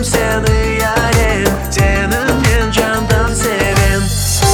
aldırmam seni yarim, seni men candan sevem.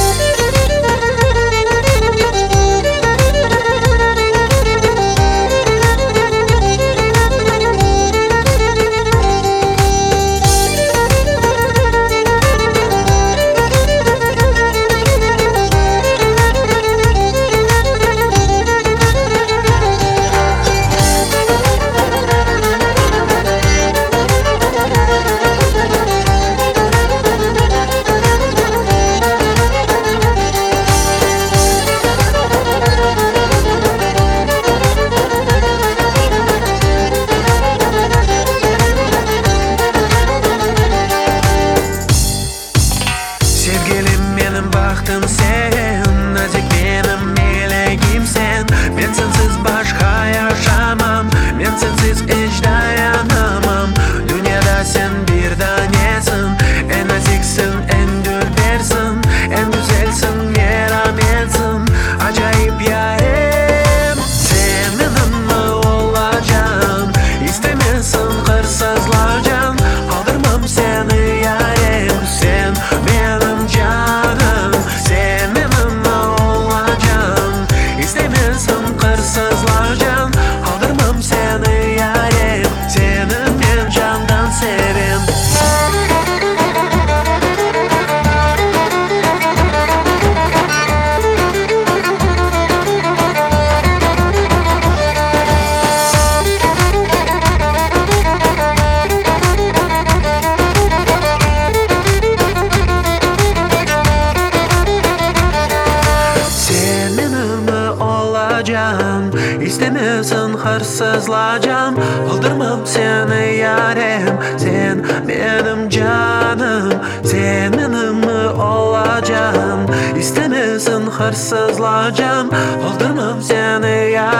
Sevgilim benim baktım sen, nazik benim meleğim sen. Ben sensiz başka yaşamam, ben sensiz hiç dayanamam. Dünyada sen bir tanesin, en naziksin, en dülbersin, en güzelsin, merhametsin, acayip yarim. Sen benimle olacaksın, istemezsin hırsızlacan, aldırmam seni yarim, sen benim canım. Sen benimle olacaksın, istemezsin hırsızlacan, aldırmam seni yarim, seni ben candan sevem. İstemezsin hırsızlacağım, aldırmam seni yarim, sen benim canım. Sen benimle olacaksın, istemezsin hırsızlacağım, aldırmam seni yarim.